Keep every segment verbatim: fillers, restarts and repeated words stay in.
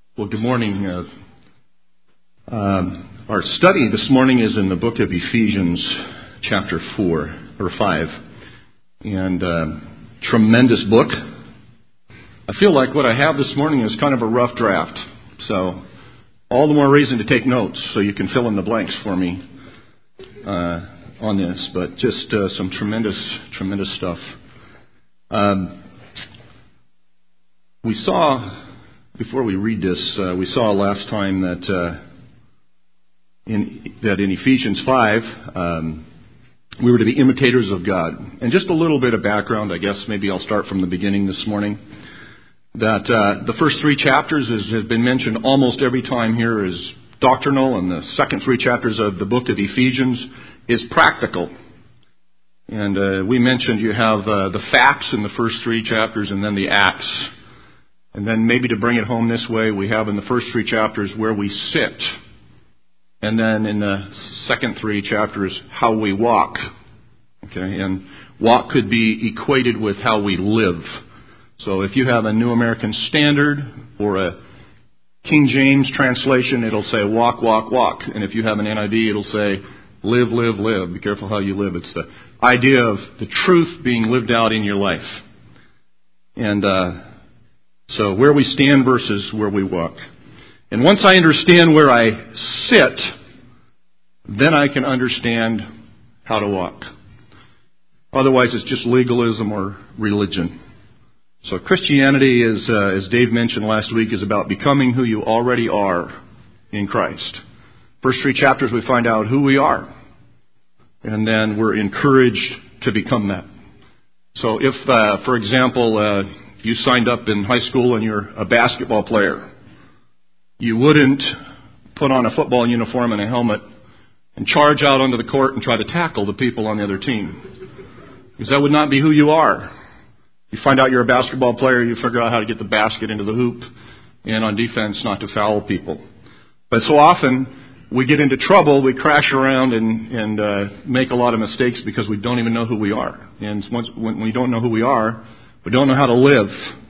Well, good morning. Uh, um, our study this morning is in the book of Ephesians, chapter four or five, and uh, tremendous book. I feel like what I have this morning is kind of a rough draft, so all the more reason to take notes so you can fill in the blanks for me uh, on this. But just uh, some tremendous, tremendous stuff. Um, we saw. Before we read this, uh, we saw last time that uh, in that in Ephesians five, um, we were to be imitators of God. And just a little bit of background, I guess maybe I'll start from the beginning this morning. That uh, the first three chapters, as has been mentioned almost every time here, is doctrinal, and the second three chapters of the book of Ephesians is practical. And uh, we mentioned you have uh, the facts in the first three chapters and then the acts. And then maybe to bring it home this way, we have in the first three chapters where we sit. And then in the second three chapters, how we walk. Okay, and walk could be equated with how we live. So if you have a New American Standard or a King James translation, it'll say walk, walk, walk. And if you have an N I V, it'll say live, live, live. Be careful how you live. It's the idea of the truth being lived out in your life. And, uh, So where we stand versus where we walk. And once I understand where I sit, then I can understand how to walk. Otherwise, it's just legalism or religion. So Christianity is, uh, as Dave mentioned last week, is about becoming who you already are in Christ. First three chapters, we find out who we are. And then we're encouraged to become that. So if, uh, for example, uh, you signed up in high school and you're a basketball player, you wouldn't put on a football uniform and a helmet and charge out onto the court and try to tackle the people on the other team. Because that would not be who you are. You find out you're a basketball player, you figure out how to get the basket into the hoop, and on defense not to foul people. But so often we get into trouble, we crash around and, and uh, make a lot of mistakes because we don't even know who we are. And once, when we don't know who we are, we don't know how to live.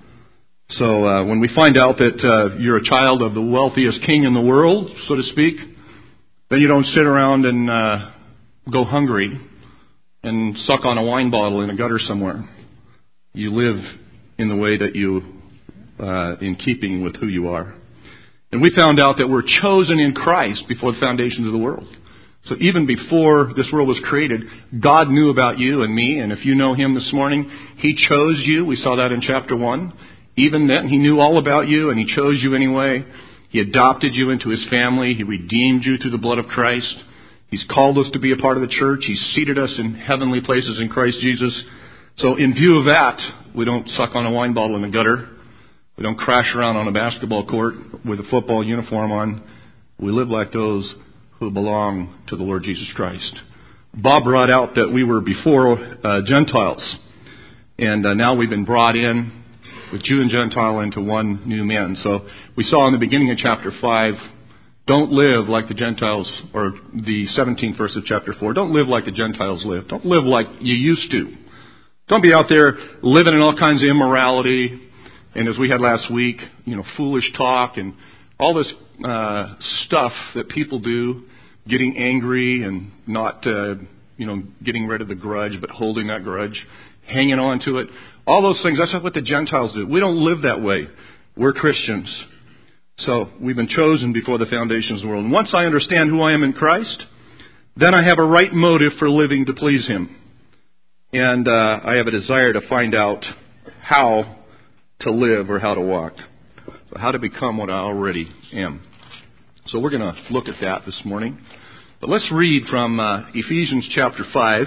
So uh, when we find out that uh, you're a child of the wealthiest king in the world, so to speak, then you don't sit around and uh, go hungry and suck on a wine bottle in a gutter somewhere. You live in the way that you, uh, in keeping with who you are. And we found out that we're chosen in Christ before the foundations of the world. So even before this world was created, God knew about you and me. And if you know Him this morning, He chose you. We saw that in chapter one. Even then, He knew all about you and He chose you anyway. He adopted you into His family. He redeemed you through the blood of Christ. He's called us to be a part of the church. He's seated us in heavenly places in Christ Jesus. So in view of that, we don't suck on a wine bottle in the gutter. We don't crash around on a basketball court with a football uniform on. We live like those who belong to the Lord Jesus Christ. Bob brought out that we were before uh, Gentiles, and uh, now we've been brought in with Jew and Gentile into one new man. So we saw in the beginning of chapter five, don't live like the Gentiles, or the seventeenth verse of chapter four, don't live like the Gentiles live. Don't live like you used to. Don't be out there living in all kinds of immorality, and as we had last week, you know, foolish talk and all this uh, stuff that people do, getting angry and not, uh, you know, getting rid of the grudge, but holding that grudge, hanging on to it. All those things, that's not what the Gentiles do. We don't live that way. We're Christians. So we've been chosen before the foundations of the world. And once I understand who I am in Christ, then I have a right motive for living to please Him. And uh, I have a desire to find out how to live or how to walk. So how to become what I already am. So we're going to look at that this morning. But let's read from uh, Ephesians chapter five,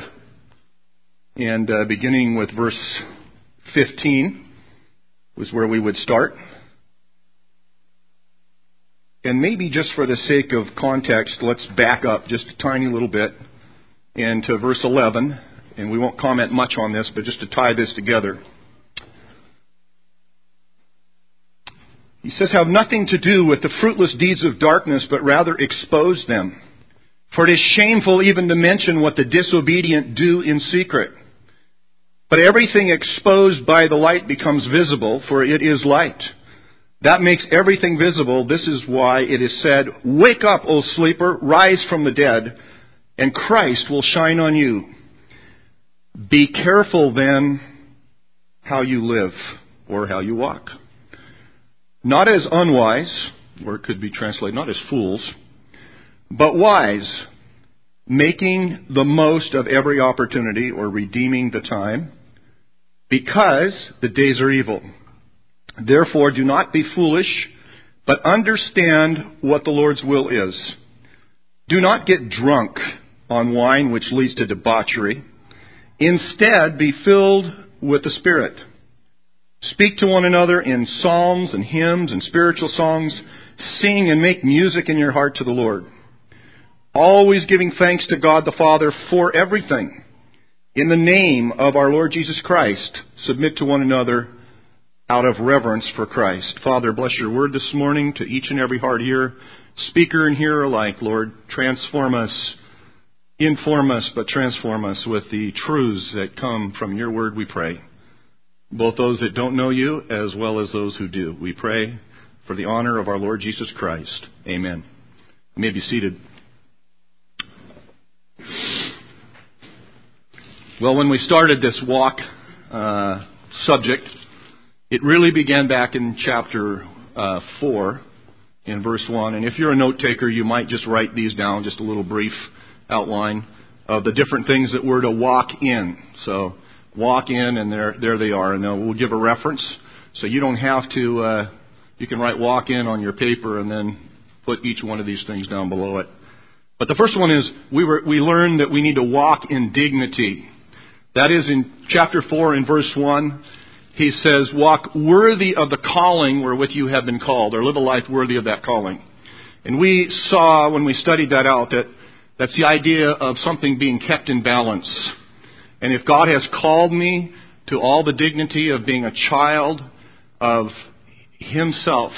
and uh, beginning with verse fifteen was where we would start. And maybe just for the sake of context, let's back up just a tiny little bit into verse eleven. And we won't comment much on this, but just to tie this together. He says, have nothing to do with the fruitless deeds of darkness, but rather expose them. For it is shameful even to mention what the disobedient do in secret. But everything exposed by the light becomes visible, for it is light. That makes everything visible. This is why it is said, "Wake up, O sleeper, rise from the dead, and Christ will shine on you." Be careful then how you live or how you walk. Not as unwise, or it could be translated, not as fools, but wise, making the most of every opportunity or redeeming the time, because the days are evil. Therefore, do not be foolish, but understand what the Lord's will is. Do not get drunk on wine, which leads to debauchery. Instead, be filled with the Spirit. Speak to one another in psalms and hymns and spiritual songs. Sing and make music in your heart to the Lord. Always giving thanks to God the Father for everything. In the name of our Lord Jesus Christ, submit to one another out of reverence for Christ. Father, bless your word this morning to each and every heart here, speaker and hearer alike. Lord, transform us, inform us, but transform us with the truths that come from your word, we pray. Both those that don't know you as well as those who do. We pray for the honor of our Lord Jesus Christ. Amen. You may be seated. Well, when we started this walk uh, subject, it really began back in chapter uh, four, in verse one. And if you're a note taker, you might just write these down, just a little brief outline of the different things that we're to walk in. So, walk in, and there there they are. And then we'll give a reference. So you don't have to, uh, you can write walk in on your paper and then put each one of these things down below it. But the first one is, we were we learned that we need to walk in dignity. That is in chapter four in verse one. He says, walk worthy of the calling wherewith you have been called, or live a life worthy of that calling. And we saw when we studied that out that that's the idea of something being kept in balance. And if God has called me to all the dignity of being a child of Himself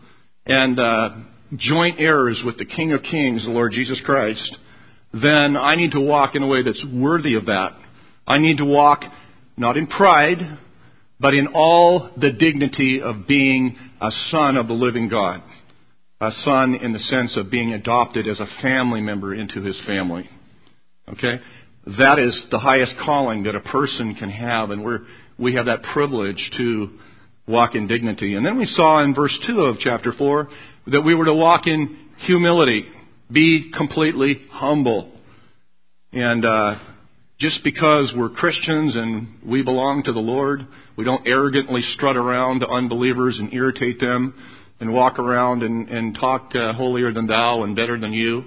and uh, joint heirs with the King of Kings, the Lord Jesus Christ, then I need to walk in a way that's worthy of that. I need to walk not in pride, but in all the dignity of being a son of the living God. A son in the sense of being adopted as a family member into His family. Okay? That is the highest calling that a person can have, and we're, we have that privilege to walk in dignity. And then we saw in verse two of chapter four that we were to walk in humility, be completely humble. And uh, just because we're Christians and we belong to the Lord, we don't arrogantly strut around to unbelievers and irritate them and walk around and, and talk uh, holier than thou and better than you.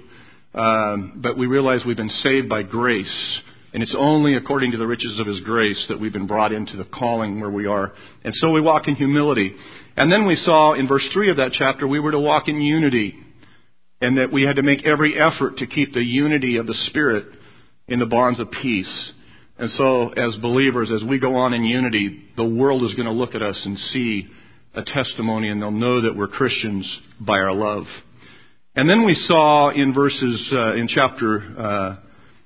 Um, but we realize we've been saved by grace. And it's only according to the riches of His grace that we've been brought into the calling where we are. And so we walk in humility. And then we saw in verse three of that chapter, we were to walk in unity. And that we had to make every effort to keep the unity of the Spirit in the bonds of peace. And so as believers, as we go on in unity, the world is going to look at us and see a testimony, and they'll know that we're Christians by our love. And then we saw in verses, uh, in chapter uh,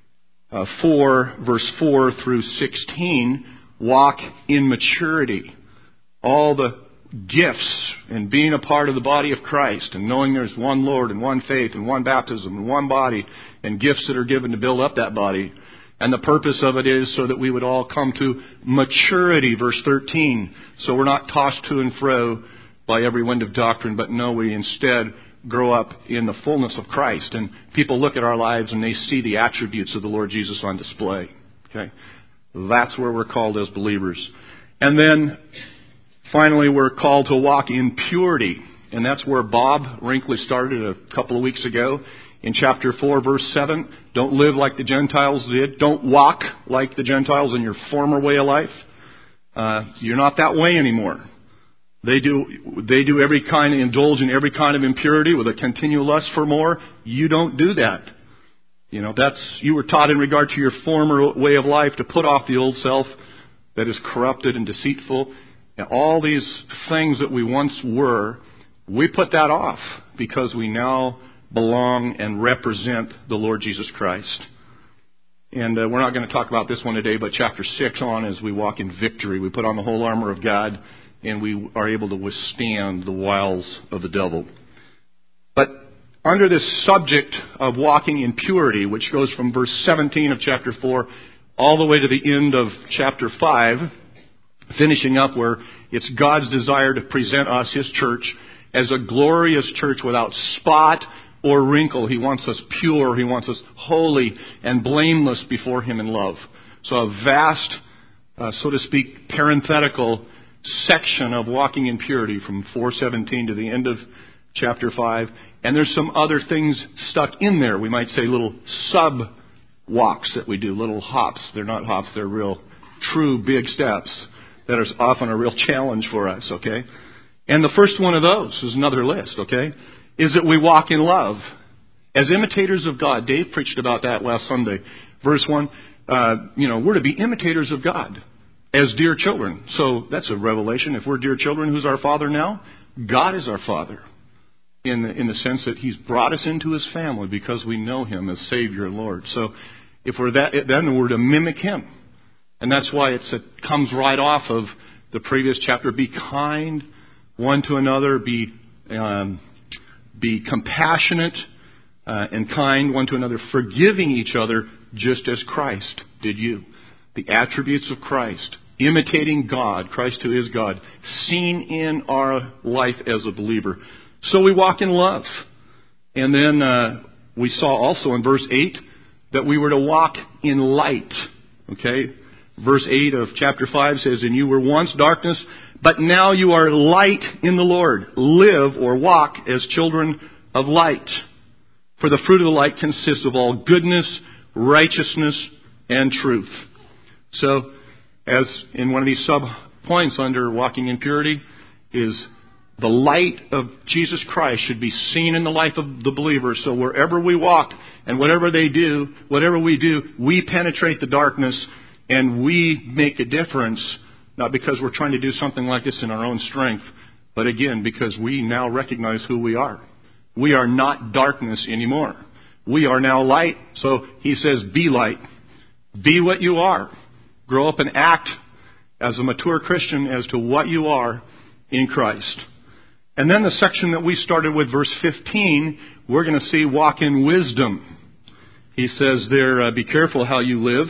uh, four, verse four through sixteen, walk in maturity. All the gifts and being a part of the body of Christ and knowing there's one Lord and one faith and one baptism and one body and gifts that are given to build up that body. And the purpose of it is so that we would all come to maturity, verse thirteen. So we're not tossed to and fro by every wind of doctrine, but no, we instead grow up in the fullness of Christ. And people look at our lives and they see the attributes of the Lord Jesus on display. Okay, that's where we're called as believers. And then finally, we're called to walk in purity. And that's where Bob Wrinkley started a couple of weeks ago. In chapter four, verse seven, don't live like the Gentiles did. Don't walk like the Gentiles in your former way of life. Uh, you're not that way anymore. They do, they do every kind of, indulge in every kind of impurity with a continual lust for more. You don't do that. You know, that's, you were taught in regard to your former way of life to put off the old self that is corrupted and deceitful. And all these things that we once were, we put that off because we now belong and represent the Lord Jesus Christ. And uh, we're not going to talk about this one today, but chapter six on as we walk in victory. We put on the whole armor of God and we are able to withstand the wiles of the devil. But under this subject of walking in purity, which goes from verse seventeen of chapter four all the way to the end of chapter five, finishing up where it's God's desire to present us, His church, as a glorious church without spot or wrinkle. He wants us pure. He wants us holy and blameless before Him in love. So a vast, uh, so to speak, parenthetical section of walking in purity from four seventeen to the end of chapter five. And there's some other things stuck in there. We might say little sub-walks that we do, little hops. They're not hops. They're real, true, big steps that are often a real challenge for us, okay? And the first one of those is another list, okay, is that we walk in love as imitators of God. Dave preached about that last Sunday. Verse one, uh, you know, we're to be imitators of God as dear children. So that's a revelation. If we're dear children, who's our Father now? God is our Father in the, in the sense that He's brought us into His family because we know Him as Savior and Lord. So if we're that, then we're to mimic Him. And that's why it's, it comes right off of the previous chapter. Be kind one to another. Be um, be compassionate uh, and kind one to another, forgiving each other just as Christ did you. The attributes of Christ, imitating God, Christ who is God, seen in our life as a believer. So we walk in love. And then uh, we saw also in verse eight that we were to walk in light. Okay? Verse eight of chapter five says, "And you were once darkness, but now you are light in the Lord. Live or walk as children of light. For the fruit of the light consists of all goodness, righteousness, and truth." So, as in one of these sub-points under walking in purity, is the light of Jesus Christ should be seen in the life of the believer. So wherever we walk and whatever they do, whatever we do, we penetrate the darkness and we make a difference, not because we're trying to do something like this in our own strength, but again, because we now recognize who we are. We are not darkness anymore. We are now light. So he says, be light. Be what you are. Grow up and act as a mature Christian as to what you are in Christ. And then the section that we started with, verse fifteen, we're going to see walk in wisdom. He says there, uh, be careful how you live.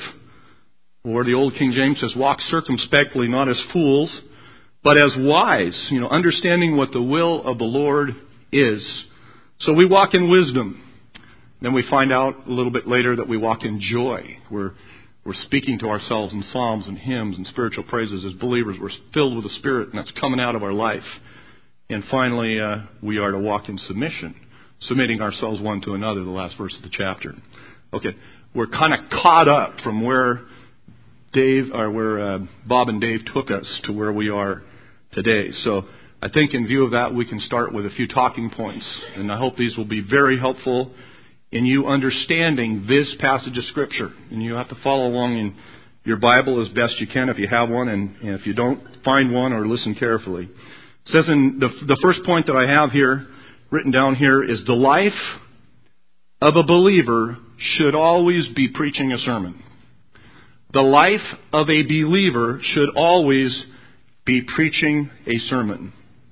Or the old King James says, walk circumspectly, not as fools, but as wise, you know, understanding what the will of the Lord is. So we walk in wisdom. Then we find out a little bit later that we walk in joy. We're, we're speaking to ourselves in psalms and hymns and spiritual praises as believers. We're filled with the Spirit, and that's coming out of our life. And finally, uh, we are to walk in submission, submitting ourselves one to another, the last verse of the chapter. Okay, we're kind of caught up from where Dave, or where uh, Bob and Dave took us to where we are today. So I think in view of that, we can start with a few talking points. And I hope these will be very helpful in you understanding this passage of Scripture. And you have to follow along in your Bible as best you can if you have one. And, and if you don't, find one or listen carefully. It says in the, the first point that I have here, written down here, is the life of a believer should always be preaching a sermon. The life of a believer should always be preaching a sermon.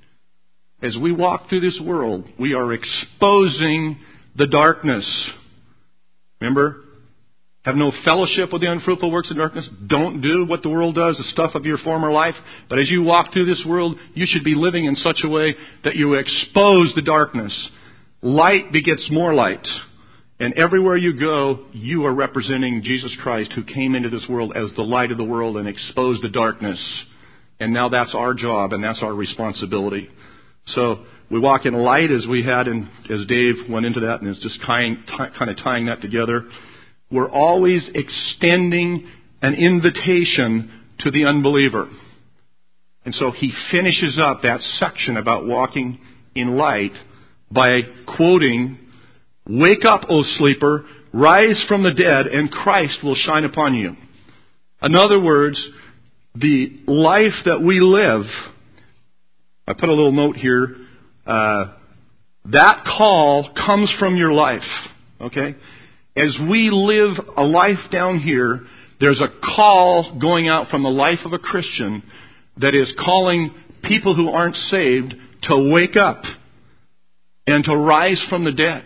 As we walk through this world, we are exposing the darkness. Remember, have no fellowship with the unfruitful works of darkness. Don't do what the world does, the stuff of your former life. But as you walk through this world, you should be living in such a way that you expose the darkness. Light begets more light. And everywhere you go, you are representing Jesus Christ, who came into this world as the light of the world and exposed the darkness. And now that's our job and that's our responsibility. So we walk in light as we had, and as Dave went into that and is just tying, t- kind of tying that together. We're always extending an invitation to the unbeliever. And so he finishes up that section about walking in light by quoting, "Wake up, O sleeper, rise from the dead, and Christ will shine upon you." In other words, the life that we live, I put a little note here, uh, that call comes from your life, okay? As we live a life down here, there's a call going out from the life of a Christian that is calling people who aren't saved to wake up and to rise from the dead.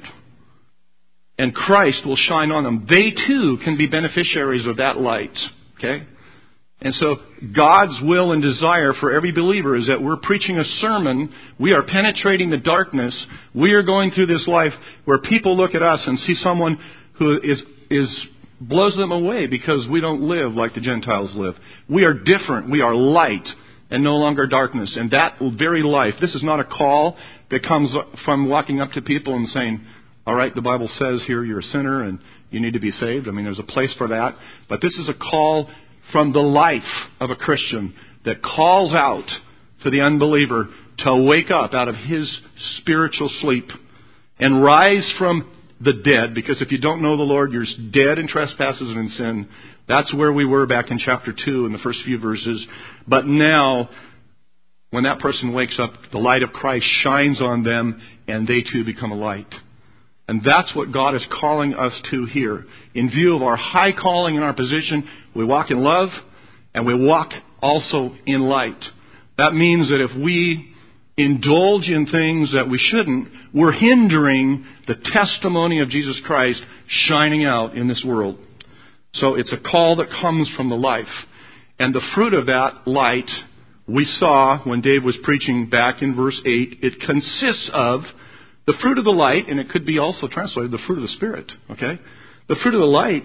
And Christ will shine on them. They too can be beneficiaries of that light. Okay? And so God's will and desire for every believer is that we're preaching a sermon. We are penetrating the darkness. We are going through this life where people look at us and see someone who is is blows them away because we don't live like the Gentiles live. We are different. We are light and no longer darkness. And that very life, this is not a call that comes from walking up to people and saying, all right, the Bible says here you're a sinner and you need to be saved. I mean, there's a place for that. But this is a call from the life of a Christian that calls out to the unbeliever to wake up out of his spiritual sleep and rise from the dead. Because if you don't know the Lord, you're dead in trespasses and in sin. That's where we were back in chapter two in the first few verses. But now, when that person wakes up, the light of Christ shines on them and they too become a light. And that's what God is calling us to here. In view of our high calling and our position, we walk in love and we walk also in light. That means that if we indulge in things that we shouldn't, we're hindering the testimony of Jesus Christ shining out in this world. So it's a call that comes from the life. And the fruit of that light we saw when Dave was preaching back in verse eight. It consists of the fruit of the light, and it could be also translated the fruit of the Spirit. Okay, the fruit of the light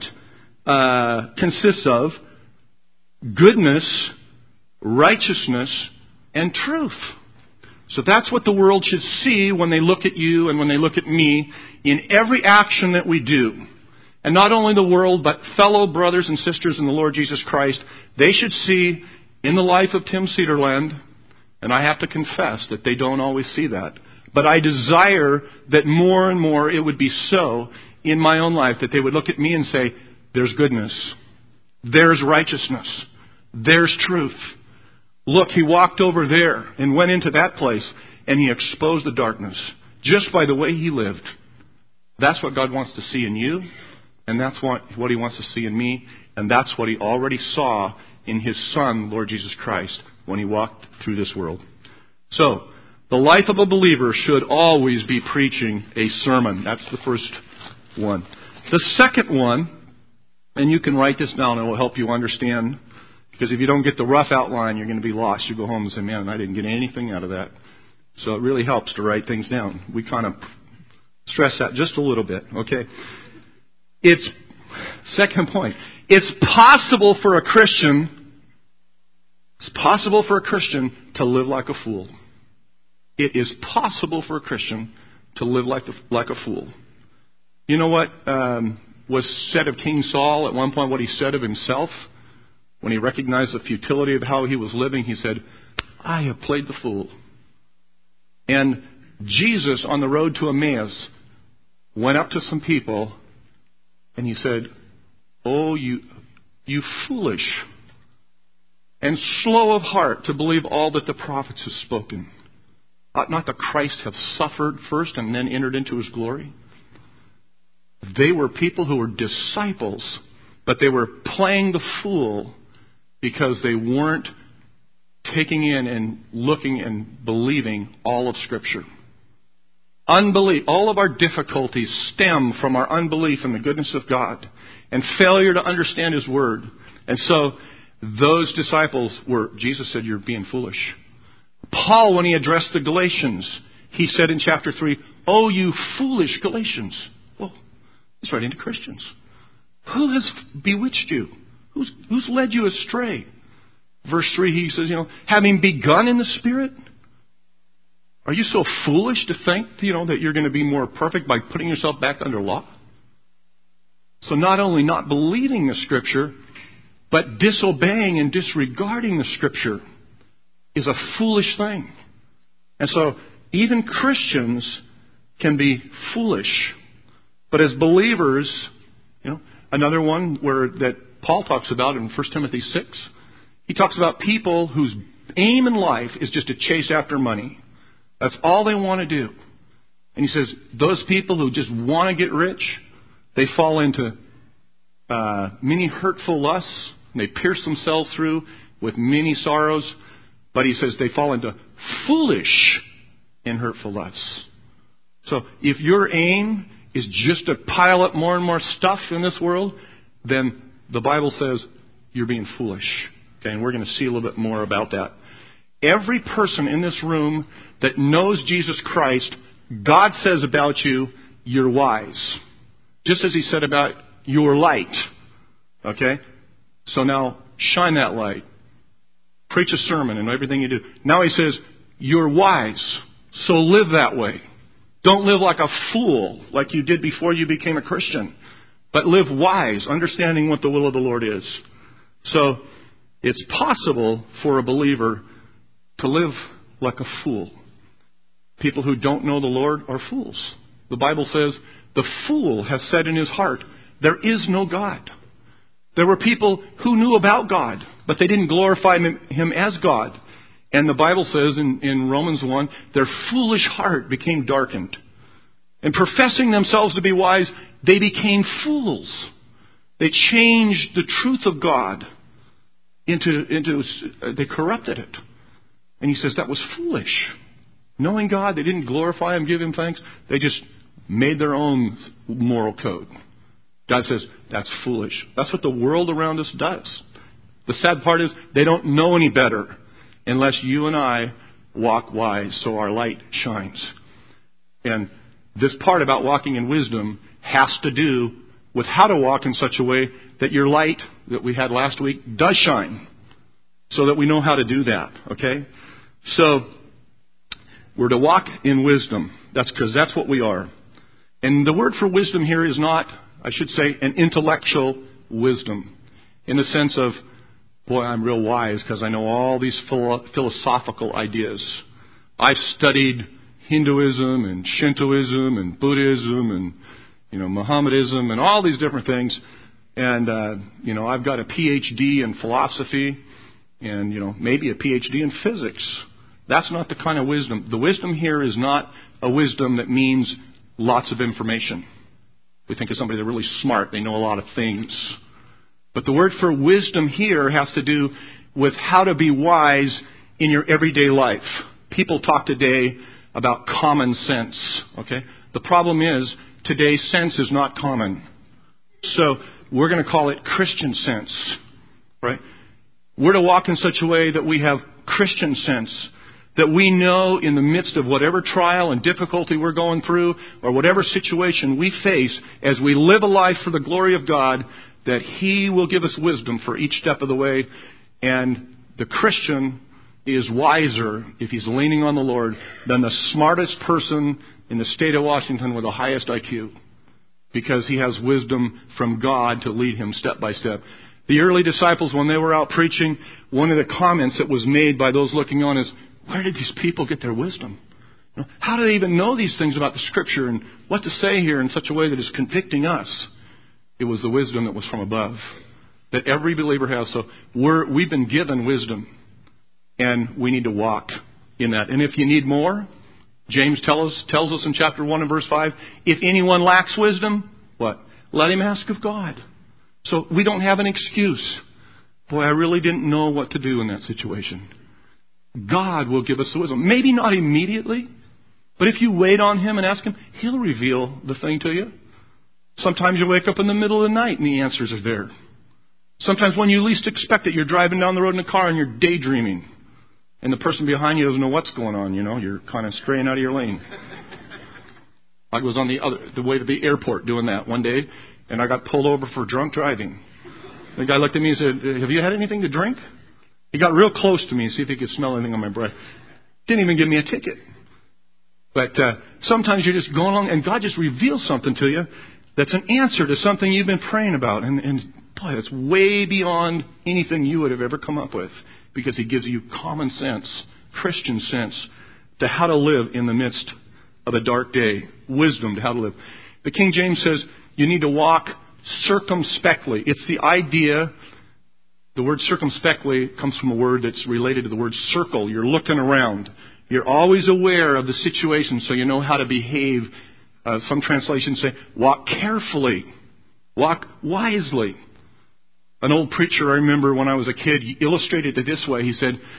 uh, consists of goodness, righteousness, and truth. So that's what the world should see when they look at you and when they look at me in every action that we do. And not only the world, but fellow brothers and sisters in the Lord Jesus Christ, they should see in the life of Tim Cedarland, and I have to confess that they don't always see that. But I desire that more and more it would be so in my own life, that they would look at me and say, there's goodness, there's righteousness, there's truth. Look, he walked over there and went into that place and he exposed the darkness just by the way he lived. That's what God wants to see in you, and that's what, what he wants to see in me, and that's what he already saw in his Son, Lord Jesus Christ, when he walked through this world. So, the life of a believer should always be preaching a sermon. That's the first one. The second one, and you can write this down and it will help you understand, because if you don't get the rough outline, you're going to be lost. You go home and say, man, I didn't get anything out of that. So it really helps to write things down. We kind of stress that just a little bit, okay? It's, second point, it's possible for a Christian, it's possible for a Christian to live like a fool. It is possible for a Christian to live like, the, like a fool. You know what um, was said of King Saul at one point, what he said of himself? When he recognized the futility of how he was living, he said, I have played the fool. And Jesus, on the road to Emmaus, went up to some people and he said, oh, you, you foolish and slow of heart to believe all that the prophets have spoken. Ought not the Christ have suffered first and then entered into his glory? They were people who were disciples, but they were playing the fool because they weren't taking in and looking and believing all of Scripture. Unbelief, all of our difficulties stem from our unbelief in the goodness of God and failure to understand his word. And so those disciples were, Jesus said, you're being foolish. Paul, when he addressed the Galatians, he said in chapter three, oh, you foolish Galatians. Well, he's writing to Christians. Who has bewitched you? Who's, who's led you astray? Verse three, he says, you know, having begun in the Spirit, are you so foolish to think, you know, that you're going to be more perfect by putting yourself back under law? So not only not believing the Scripture, but disobeying and disregarding the Scripture is a foolish thing. And so even Christians can be foolish. But as believers, you know, another one where that Paul talks about in First Timothy six, he talks about people whose aim in life is just to chase after money. That's all they want to do. And he says those people who just want to get rich, they fall into uh, many hurtful lusts, and they pierce themselves through with many sorrows. But he says they fall into foolish and hurtful lusts. So if your aim is just to pile up more and more stuff in this world, then the Bible says you're being foolish. Okay, and we're going to see a little bit more about that. Every person in this room that knows Jesus Christ, God says about you, you're wise. Just as he said about your light. Okay? So now, shine that light. Preach a sermon and everything you do. Now he says, you're wise. So live that way. Don't live like a fool, like you did before you became a Christian. But live wise, understanding what the will of the Lord is. So, it's possible for a believer to live like a fool. People who don't know the Lord are fools. The Bible says, the fool has said in his heart, there is no God. There were people who knew about God, but they didn't glorify Him as God. And the Bible says in, in Romans one, their foolish heart became darkened. And professing themselves to be wise, they became fools. They changed the truth of God into, into they corrupted it. And he says that was foolish. Knowing God, they didn't glorify Him, give Him thanks. They just made their own moral code. God says, that's foolish. That's what the world around us does. The sad part is they don't know any better unless you and I walk wise so our light shines. And this part about walking in wisdom has to do with how to walk in such a way that your light that we had last week does shine. So that we know how to do that. Okay? So, we're to walk in wisdom. That's because that's what we are. And the word for wisdom here is not, I should say, an intellectual wisdom. In the sense of, boy, I'm real wise because I know all these philo- philosophical ideas. I've studied Hinduism and Shintoism and Buddhism and, you know, Mohammedanism and all these different things. And, uh, you know, I've got a P H D in philosophy and, you know, maybe a P H D in physics. That's not the kind of wisdom. The wisdom here is not a wisdom that means lots of information. We think of somebody that's really smart. They know a lot of things. But the word for wisdom here has to do with how to be wise in your everyday life. People talk today about common sense. Okay? The problem is, today's sense is not common. So, we're going to call it Christian sense. Right? We're to walk in such a way that we have Christian sense. That we know in the midst of whatever trial and difficulty we're going through, or whatever situation we face, as we live a life for the glory of God, that He will give us wisdom for each step of the way. And the Christian is wiser, if he's leaning on the Lord, than the smartest person in the state of Washington with the highest I Q. Because he has wisdom from God to lead him step by step. The early disciples, when they were out preaching, one of the comments that was made by those looking on is, where did these people get their wisdom? You know, how do they even know these things about the Scripture and what to say here in such a way that is convicting us? It was the wisdom that was from above that every believer has. So we're, we've been given wisdom, and we need to walk in that. And if you need more, James tell us, tells us in chapter one and verse five, if anyone lacks wisdom, what? Let him ask of God. So we don't have an excuse. Boy, I really didn't know what to do in that situation. God will give us the wisdom. Maybe not immediately, but if you wait on Him and ask Him, He'll reveal the thing to you. Sometimes you wake up in the middle of the night and the answers are there. Sometimes when you least expect it, you're driving down the road in a car and you're daydreaming. And the person behind you doesn't know what's going on, you know. You're kind of straying out of your lane. I was on the other the way to the airport doing that one day, and I got pulled over for drunk driving. The guy looked at me and said, have you had anything to drink? He got real close to me and see if he could smell anything on my breath. Didn't even give me a ticket. But uh, sometimes you're just going along and God just reveals something to you that's an answer to something you've been praying about. And, and boy, it's way beyond anything you would have ever come up with, because He gives you common sense, Christian sense, to how to live in the midst of a dark day. Wisdom to how to live. The King James says you need to walk circumspectly. It's the idea. The word circumspectly comes from a word that's related to the word circle. You're looking around. You're always aware of the situation so you know how to behave. Uh, some translations say, walk carefully. Walk wisely. An old preacher I remember when I was a kid, he illustrated it this way. He said,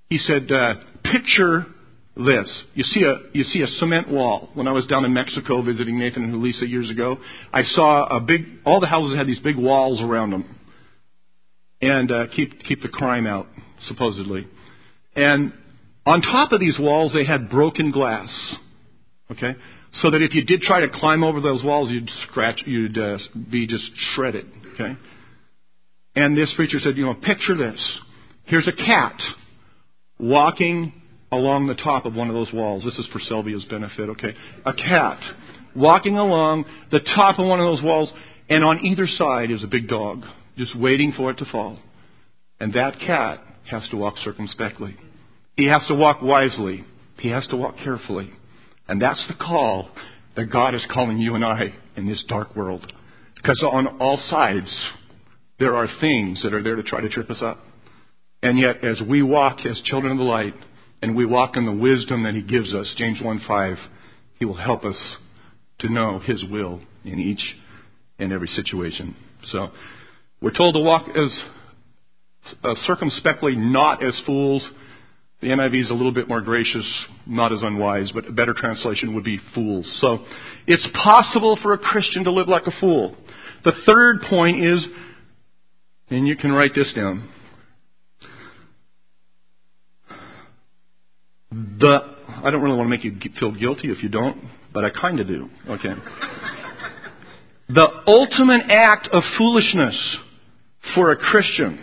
he said, uh, picture this. You see a you see a cement wall. When I was down in Mexico visiting Nathan and Elisa years ago, I saw a big. All the houses had these big walls around them, and uh, keep keep the crime out, supposedly. And on top of these walls, they had broken glass. Okay, so that if you did try to climb over those walls, you'd scratch, you'd uh, be just shredded. Okay. And this preacher said, you know, picture this. Here's a cat walking along the top of one of those walls. This is for Sylvia's benefit, okay? A cat walking along the top of one of those walls, and on either side is a big dog, just waiting for it to fall. And that cat has to walk circumspectly. He has to walk wisely. He has to walk carefully. And that's the call that God is calling you and I in this dark world. Because on all sides, there are things that are there to try to trip us up. And yet, as we walk as children of the light, and we walk in the wisdom that He gives us, James one five, He will help us to know His will in each and every situation. So, we're told to walk as uh, circumspectly, not as fools. The N I V is a little bit more gracious, not as unwise, but a better translation would be fools. So, it's possible for a Christian to live like a fool. The third point is, and you can write this down, The, I don't really want to make you feel guilty if you don't, but I kind of do. Okay. The ultimate act of foolishness for a Christian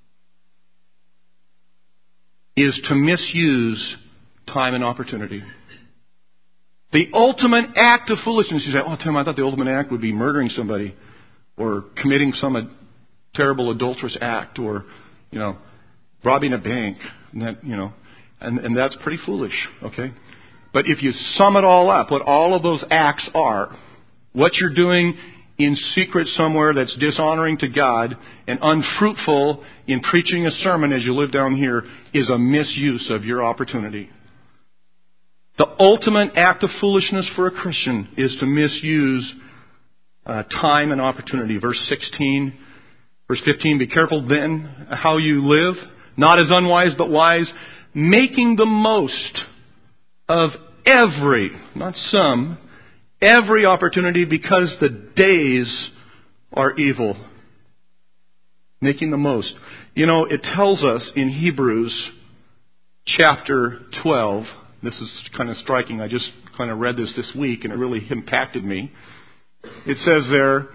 is to misuse time and opportunity. The ultimate act of foolishness, you say, oh, Tim, I thought the ultimate act would be murdering somebody or committing some ad- terrible adulterous act or, you know, robbing a bank. And that, you know, And, and that's pretty foolish, okay? But if you sum it all up, what all of those acts are, what you're doing in secret somewhere that's dishonoring to God and unfruitful in preaching a sermon as you live down here is a misuse of your opportunity. The ultimate act of foolishness for a Christian is to misuse uh, time and opportunity. Verse sixteen, verse fifteen, be careful then how you live, not as unwise but wise, making the most of every, not some, every opportunity because the days are evil. Making the most. You know, it tells us in Hebrews chapter twelve, this is kind of striking, I just kind of read this this week and it really impacted me. It says there,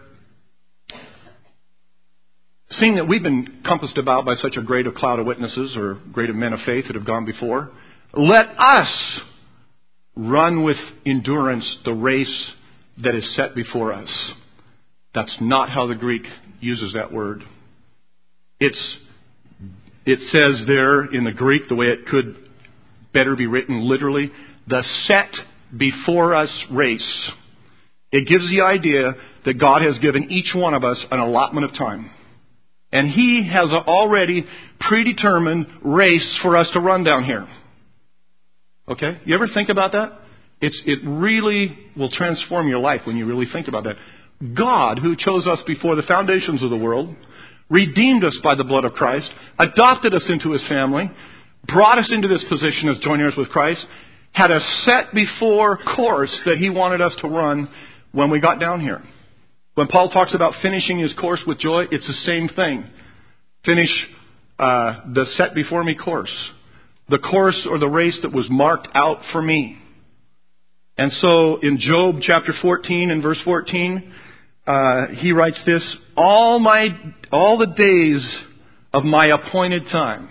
seeing that we've been compassed about by such a great a cloud of witnesses or great of men of faith that have gone before, let us run with endurance the race that is set before us. That's not how the Greek uses that word. It's, it says there in the Greek, the way it could better be written literally, the set before us race. It gives the idea that God has given each one of us an allotment of time. And He has an already predetermined race for us to run down here. Okay? You ever think about that? It's, it really will transform your life when you really think about that. God, who chose us before the foundations of the world, redeemed us by the blood of Christ, adopted us into His family, brought us into this position as joint heirs with Christ, had a set before course that He wanted us to run when we got down here. When Paul talks about finishing his course with joy, it's the same thing. Finish uh, the set before me course. The course or the race that was marked out for me. And so in Job chapter fourteen and verse fourteen, uh, he writes this, all my, all the days of my appointed time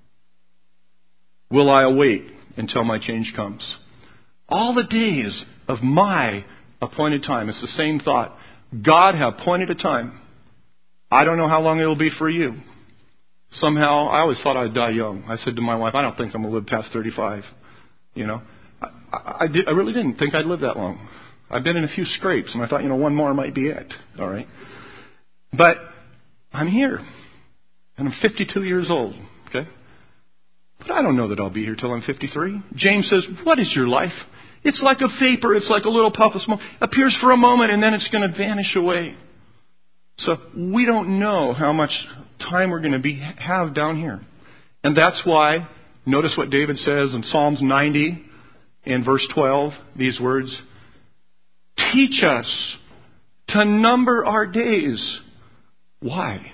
will I await until my change comes. All the days of my appointed time. It's the same thought. God have appointed a time. I don't know how long it will be for you. Somehow, I always thought I'd die young. I said to my wife, I don't think I'm going to live past thirty-five. You know, I, I, I, did, I really didn't think I'd live that long. I've been in a few scrapes, and I thought, you know, one more might be it. All right. But I'm here, and I'm fifty-two years old. Okay. But I don't know that I'll be here till I'm fifty-three. James says, what is your life? It's like a vapor. It's like a little puff of smoke. Appears for a moment and then it's going to vanish away. So we don't know how much time we're going to be have down here. And that's why Notice what David says in Psalms ninety in verse twelve, these words, teach us to number our days. Why?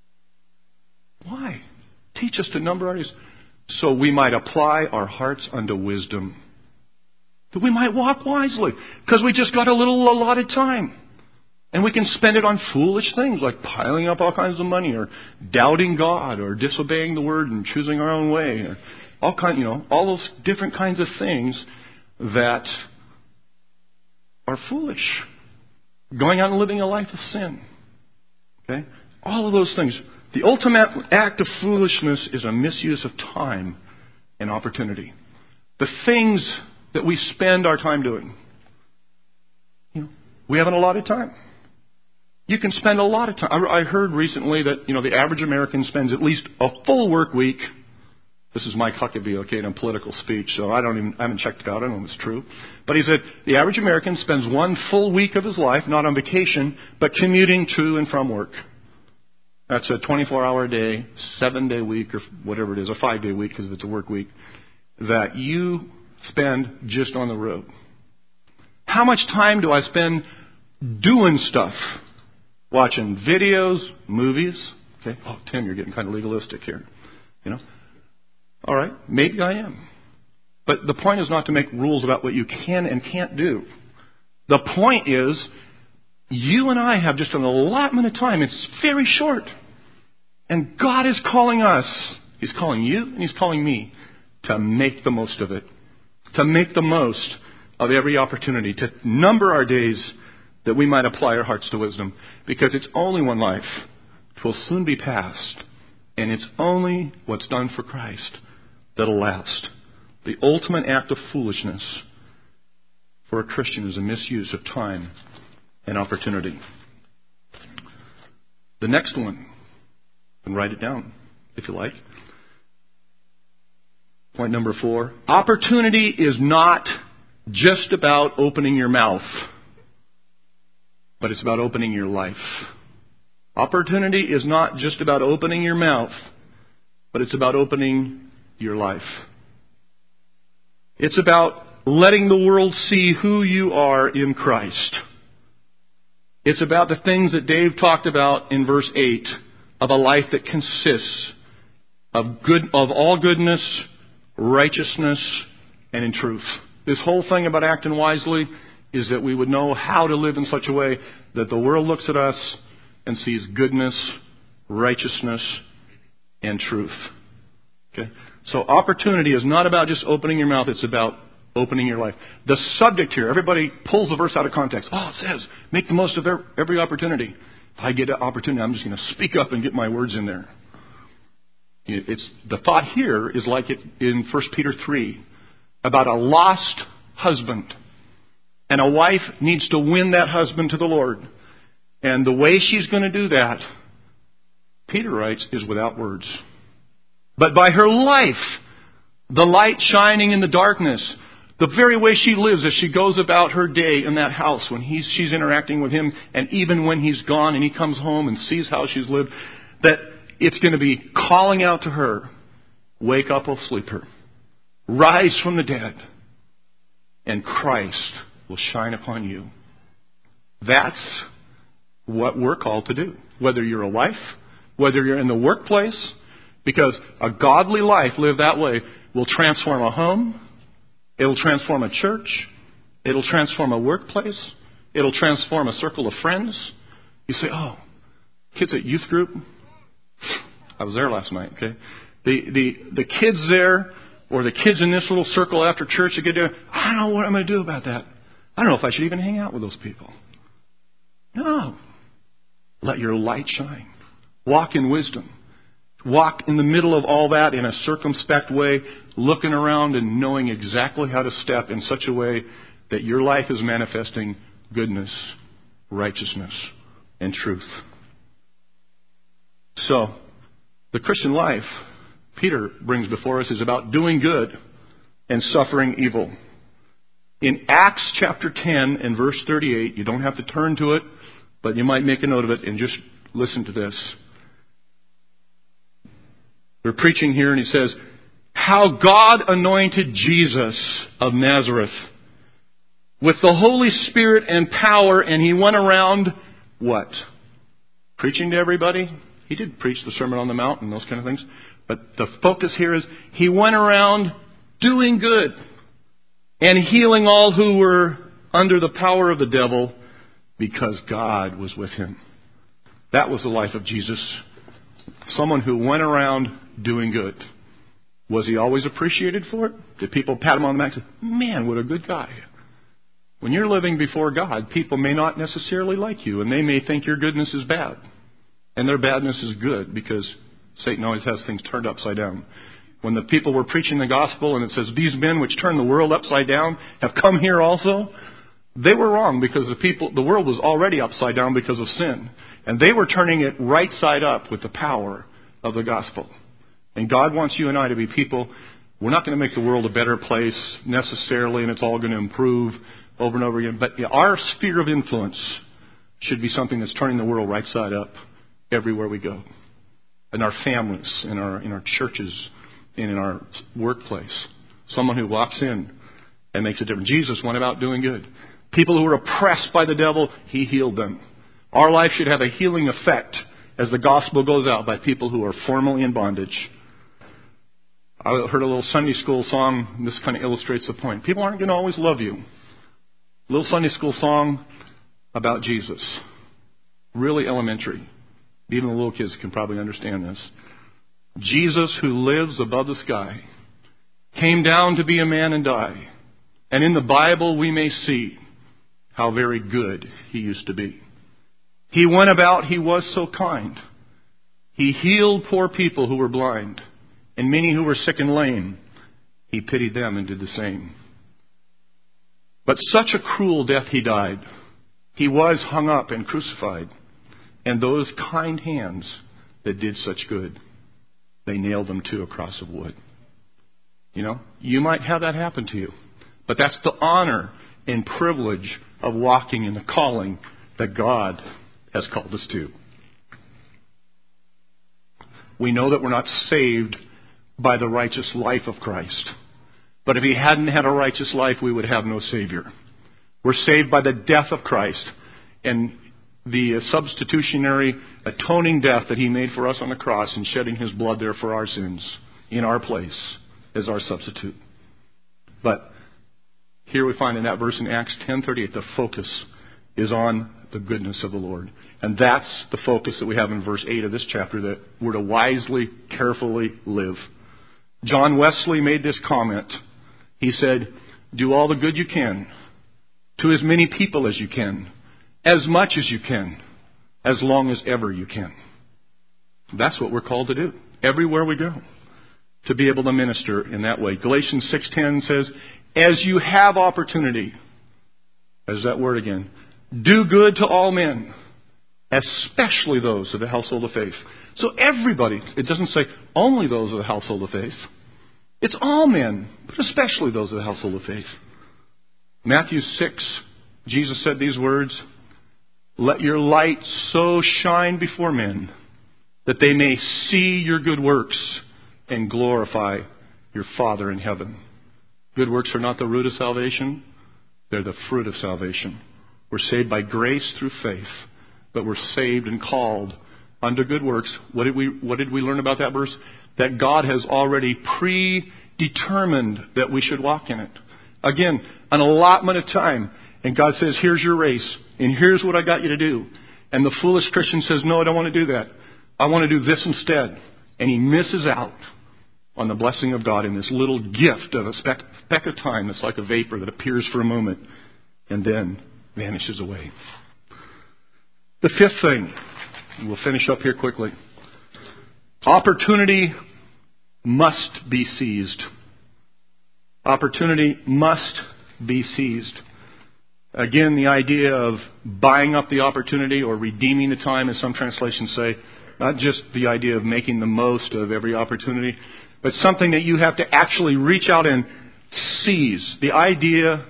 Why? Teach us to number our days so we might apply our hearts unto wisdom. That we might walk wisely. Because we just got a little allotted time. And we can spend it on foolish things like piling up all kinds of money or doubting God or disobeying the word and choosing our own way. Or all kind, you know, all those different kinds of things that are foolish. Going out and living a life of sin. Okay? All of those things. The ultimate act of foolishness is a misuse of time and opportunity. The things that we spend our time doing. You know, we have an allotted time. You can spend a lot of time. I heard recently that, you know, the average American spends at least a full work week. This is Mike Huckabee, okay, in a political speech, so I don't even, I haven't checked it out. I don't know if it's true. But he said the average American spends one full week of his life, not on vacation, but commuting to and from work. That's a twenty-four hour day, seven day week, or whatever it is, a five day week, because if it's a work week, that you spend just on the road. How much time do I spend doing stuff? Watching videos, movies. Okay. Oh, Tim, you're getting kind of legalistic here. You know. All right. Maybe I am. But the point is not to make rules about what you can and can't do. The point is, you and I have just an allotment of time. It's very short. And God is calling us. He's calling you and He's calling me to make the most of it. To make the most of every opportunity. To number our days that we might apply our hearts to wisdom. Because it's only one life. It will soon be past. And it's only what's done for Christ that'll last. The ultimate act of foolishness for a Christian is a misuse of time and opportunity. The next one, and write it down if you like. Point number four. Opportunity is not just about opening your mouth, but it's about opening your life. Opportunity is not just about opening your mouth, but it's about opening your life. It's about letting the world see who you are in Christ. It's about the things that Dave talked about in verse eight of a life that consists of good, of all goodness, righteousness, and in truth. This whole thing about acting wisely is that we would know how to live in such a way that the world looks at us and sees goodness, righteousness, and truth. Okay? So opportunity is not about just opening your mouth, it's about opening your life. The subject here, everybody pulls the verse out of context. Oh, it says, make the most of every opportunity. If I get an opportunity, I'm just going to speak up and get my words in there. It's, the thought here is like it in First Peter three, about a lost husband. And a wife needs to win that husband to the Lord. And the way she's going to do that, Peter writes, is without words. But by her life, the light shining in the darkness, the very way she lives as she goes about her day in that house when he's, she's interacting with him, and even when he's gone and he comes home and sees how she's lived, that it's going to be calling out to her, wake up, O sleeper, rise from the dead, and Christ will shine upon you. That's what we're called to do. Whether you're a wife, whether you're in the workplace, because a godly life lived that way will transform a home, it'll transform a church, it'll transform a workplace, it'll transform a circle of friends. You say, oh, kids at youth group? I was there last night, okay? The the the kids there, or the kids in this little circle after church that get there, I don't know what I'm going to do about that. I don't know if I should even hang out with those people. No. Let your light shine. Walk in wisdom. Walk in the middle of all that in a circumspect way, looking around and knowing exactly how to step in such a way that your life is manifesting goodness, righteousness, and truth. So, the Christian life, Peter brings before us, is about doing good and suffering evil. In Acts chapter ten and verse thirty-eight, you don't have to turn to it, but you might make a note of it and just listen to this. We're preaching here and he says, how God anointed Jesus of Nazareth with the Holy Spirit and power, and he went around, what? Preaching to everybody? He did preach the Sermon on the Mount and those kind of things. But the focus here is he went around doing good and healing all who were under the power of the devil because God was with him. That was the life of Jesus. Someone who went around doing good. Was he always appreciated for it? Did people pat him on the back and say, man, what a good guy? When you're living before God, people may not necessarily like you, and they may think your goodness is bad. And their badness is good, because Satan always has things turned upside down. When the people were preaching the gospel, and it says, these men which turn the world upside down have come here also, they were wrong, because the people, the world was already upside down because of sin. And they were turning it right side up with the power of the gospel. And God wants you and I to be people. We're not going to make the world a better place necessarily, and it's all going to improve over and over again. But our sphere of influence should be something that's turning the world right side up everywhere we go. In our families, in our in our churches, and in our workplace. Someone who walks in and makes a difference. Jesus went about doing good. People who were oppressed by the devil, he healed them. Our life should have a healing effect as the gospel goes out by people who are formerly in bondage. I heard a little Sunday school song. This kind of illustrates the point. People aren't going to always love you. A little Sunday school song about Jesus. Really elementary. Even the little kids can probably understand this. Jesus, who lives above the sky, came down to be a man and die. And in the Bible we may see how very good he used to be. He went about, he was so kind. He healed poor people who were blind. And many who were sick and lame, he pitied them and did the same. But such a cruel death he died. He was hung up and crucified. And those kind hands that did such good, they nailed them to a cross of wood. You know, you might have that happen to you. But that's the honor and privilege of walking in the calling that God has called us to. We know that we're not saved by the righteous life of Christ. But if he hadn't had a righteous life, we would have no Savior. We're saved by the death of Christ and the substitutionary atoning death that he made for us on the cross and shedding his blood there for our sins in our place as our substitute. But here we find in that verse in Acts ten thirty-eight, the focus is on the goodness of the Lord. And that's the focus that we have in verse eight of this chapter, that we're to wisely, carefully live. John Wesley made this comment. He said, do all the good you can to as many people as you can, as much as you can, as long as ever you can. That's what we're called to do everywhere we go, to be able to minister in that way. Galatians six ten says, as you have opportunity, there's that word again, do good to all men, especially those of the household of faith. So everybody, it doesn't say only those of the household of faith. It's all men, but especially those of the household of faith. Matthew six, Jesus said these words, let your light so shine before men that they may see your good works and glorify your Father in heaven. Good works are not the root of salvation. They're the fruit of salvation. We're saved by grace through faith, but we're saved and called unto good works. What did we, what did we learn about that verse? That God has already predetermined that we should walk in it. Again, an allotment of time. And God says, here's your race. And here's what I got you to do. And the foolish Christian says, no, I don't want to do that. I want to do this instead. And he misses out on the blessing of God in this little gift of a speck, speck of time that's like a vapor that appears for a moment and then vanishes away. The fifth thing, and we'll finish up here quickly. Opportunity must be seized. Opportunity must be seized. Again, the idea of buying up the opportunity or redeeming the time, as some translations say, not just the idea of making the most of every opportunity, but something that you have to actually reach out and seize. The idea,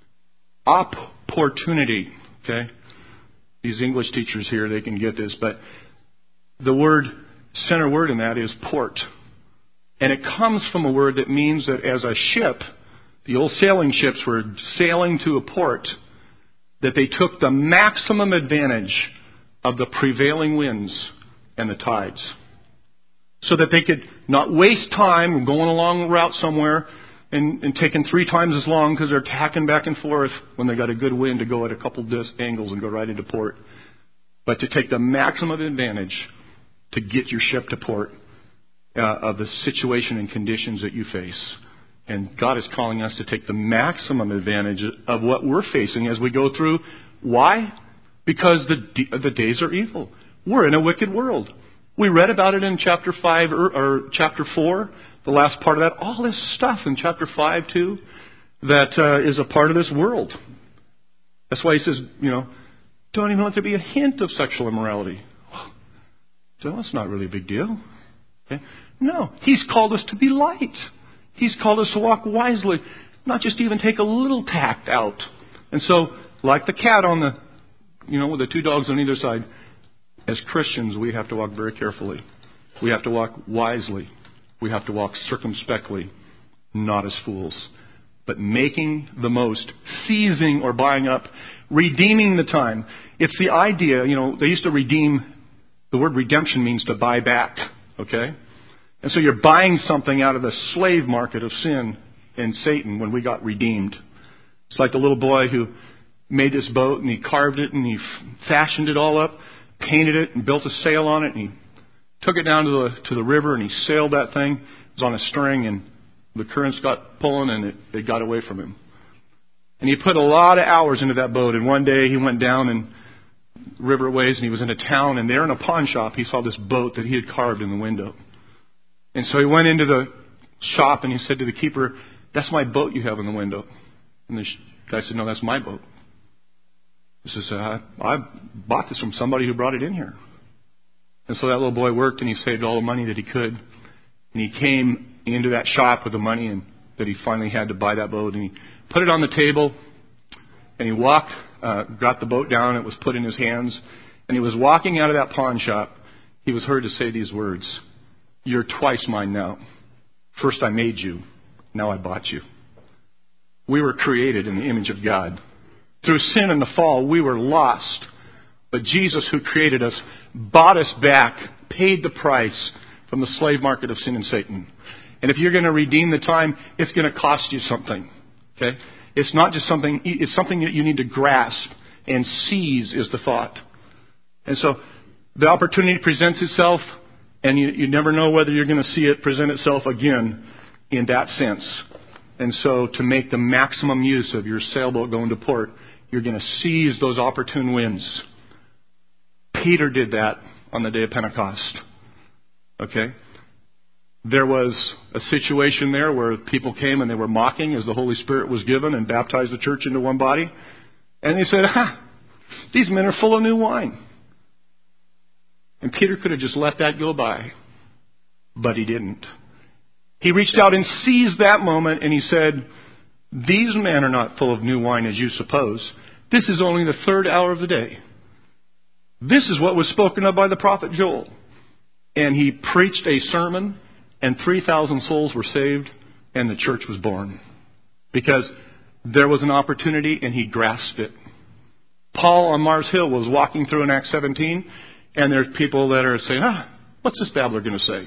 opportunity, okay? These English teachers here, they can get this, but the word, center word in that is port. And it comes from a word that means that as a ship, the old sailing ships were sailing to a port, that they took the maximum advantage of the prevailing winds and the tides. So that they could not waste time going along a route somewhere and, and taking three times as long because they're tacking back and forth when they got a good wind to go at a couple dis- angles and go right into port. But to take the maximum advantage to get your ship to port uh, of the situation and conditions that you face. And God is calling us to take the maximum advantage of what we're facing as we go through. Why? Because the the days are evil. We're in a wicked world. We read about it in chapter five or, or chapter four, the last part of that. All this stuff in chapter five too, that uh, is a part of this world. That's why he says, you know, don't even let there be a hint of sexual immorality. So that's not really a big deal. Okay? No, he's called us to be light. He's called us to walk wisely, not just even take a little tact out. And so, like the cat on the, you know, with the two dogs on either side, as Christians, we have to walk very carefully. We have to walk wisely. We have to walk circumspectly, not as fools, but making the most, seizing or buying up, redeeming the time. It's the idea, you know, they used to redeem, the word redemption means to buy back, okay? And so you're buying something out of the slave market of sin and Satan when we got redeemed. It's like the little boy who made this boat and he carved it and he fashioned it all up, painted it and built a sail on it, and he took it down to the to the river and he sailed that thing. It was on a string and the currents got pulling and it, it got away from him. And he put a lot of hours into that boat, and one day he went down in riverways and he was in a town, and there in a pawn shop he saw this boat that he had carved in the window. And so he went into the shop and he said to the keeper, "That's my boat you have in the window." And the guy said, "No, that's my boat." He says, I, I bought this from somebody who brought it in here. And so that little boy worked and he saved all the money that he could. And he came into that shop with the money and that he finally had to buy that boat. And he put it on the table and he walked, uh, got the boat down. It was put in his hands. And he was walking out of that pawn shop. He was heard to say these words, "You're twice mine now. First I made you. Now I bought you." We were created in the image of God. Through sin and the fall, we were lost. But Jesus, who created us, bought us back, paid the price from the slave market of sin and Satan. And if you're going to redeem the time, it's going to cost you something. Okay? It's not just something, it's something that you need to grasp and seize is the thought. And so the opportunity presents itself, and you, you never know whether you're going to see it present itself again in that sense. And so to make the maximum use of your sailboat going to port, you're going to seize those opportune winds. Peter did that on the day of Pentecost. Okay? There was a situation there where people came and they were mocking as the Holy Spirit was given and baptized the church into one body. And they said, "Ha! These men are full of new wine." And Peter could have just let that go by. But he didn't. He reached out and seized that moment and he said, "These men are not full of new wine as you suppose. This is only the third hour of the day. This is what was spoken of by the prophet Joel." And he preached a sermon and three thousand souls were saved and the church was born. Because there was an opportunity and he grasped it. Paul on Mars Hill was walking through in Acts seventeen and there's people that are saying, "Ah, what's this babbler going to say?"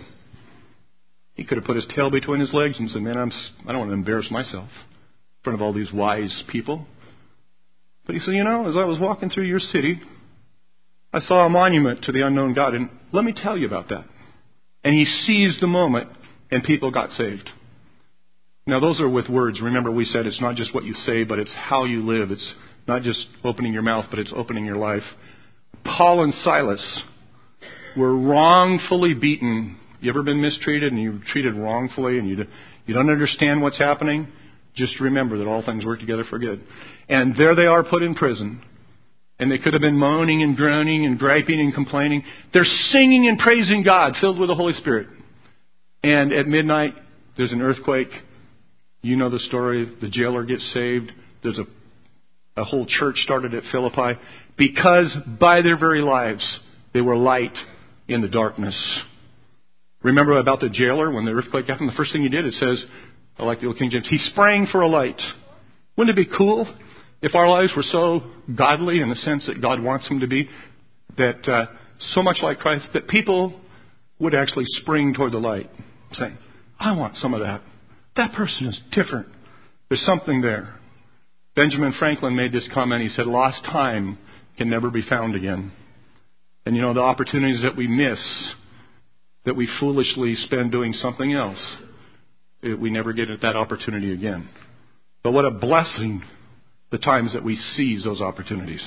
He could have put his tail between his legs and said, "Man, I'm, I don't want to embarrass myself in front of all these wise people." But he said, "You know, as I was walking through your city, I saw a monument to the unknown God, and let me tell you about that." And he seized the moment, and people got saved. Now, those are with words. Remember, we said it's not just what you say, but it's how you live. It's not just opening your mouth, but it's opening your life. Paul and Silas were wrongfully beaten. You ever been mistreated and you're treated wrongfully and you you don't understand what's happening? Just remember that all things work together for good. And there they are put in prison. And they could have been moaning and groaning and griping and complaining. They're singing and praising God, filled with the Holy Spirit. And at midnight, there's an earthquake. You know the story. The jailer gets saved. There's a, a whole church started at Philippi because by their very lives, they were light in the darkness. Remember about the jailer when the earthquake happened? The first thing he did, it says, I like the old King James, he sprang for a light. Wouldn't it be cool if our lives were so godly in the sense that God wants them to be, that uh, so much like Christ, that people would actually spring toward the light, saying, I want some of that. That person is different. There's something there. Benjamin Franklin made this comment. He said, lost time can never be found again. And you know, the opportunities that we miss, that we foolishly spend doing something else, it, we never get that opportunity again. But what a blessing the times that we seize those opportunities.